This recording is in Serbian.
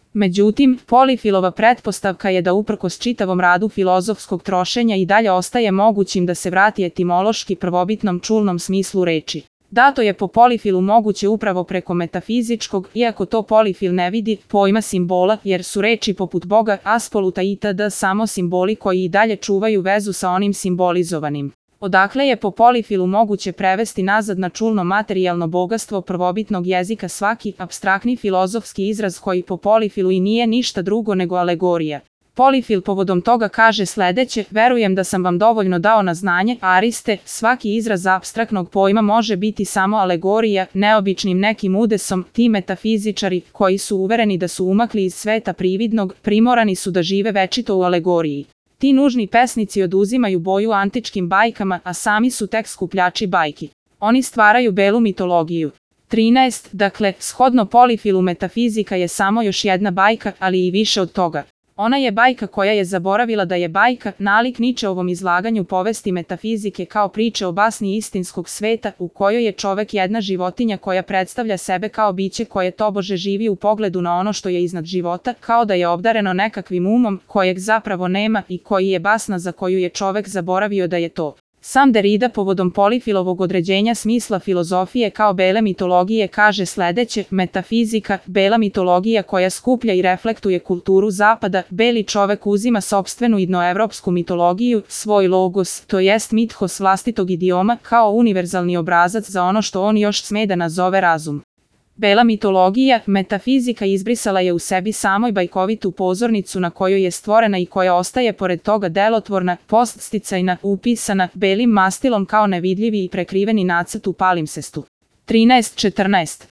Međutim, Polifilova pretpostavka je da uprkos čitavom radu filozofskog trošenja i dalje ostaje mogućim da se vrati etimološki prvobitnom čulnom smislu reči. Dato je po Polifilu moguće upravo preko metafizičkog, iako to Polifil ne vidi, pojma simbola, jer su reči poput Boga, Aspoluta itd. Samo simboli koji i dalje čuvaju vezu sa onim simbolizovanim. Odakle je po Polifilu moguće prevesti nazad na čulno materijalno bogatstvo prvobitnog jezika svaki apstraktni filozofski izraz koji po Polifilu i nije ništa drugo nego alegorija. Polifil povodom toga kaže sledeće: verujem da sam vam dovoljno dao na znanje, Ariste, svaki izraz apstraktnog pojma može biti samo alegorija, neobičnim nekim udesom, ti metafizičari, koji su uvereni da su umakli iz sveta prividnog, primorani su da žive večito u alegoriji. Ti nužni pesnici oduzimaju boju antičkim bajkama, a sami su tek skupljači bajki. Oni stvaraju belu mitologiju. 13. Dakle, shodno Polifilu metafizika je samo još jedna bajka, ali i više od toga. Ona je bajka koja je zaboravila da je bajka, nalik Ničeovom izlaganju povesti metafizike kao priče o basni istinskog sveta, u kojoj je čovek jedna životinja koja predstavlja sebe kao biće koje tobože živi u pogledu na ono što je iznad života, kao da je obdareno nekakvim umom, kojeg zapravo nema i koji je basna za koju je čovek zaboravio da je to. Sam Derrida povodom Polifilovog određenja smisla filozofije kao bele mitologije kaže sledeće: metafizika, bela mitologija koja skuplja i reflektuje kulturu zapada, beli čovek uzima sopstvenu idnoevropsku mitologiju, svoj logos, to jest mithos vlastitog idioma, kao univerzalni obrazac za ono što on još sme da nazove razum. Bela mitologija, metafizika izbrisala je u sebi samoj bajkovitu pozornicu na kojoj je stvorena i koja ostaje pored toga delotvorna, poststicajna, upisana, belim mastilom kao nevidljivi i prekriveni nacrt u palimpsestu. 13.14.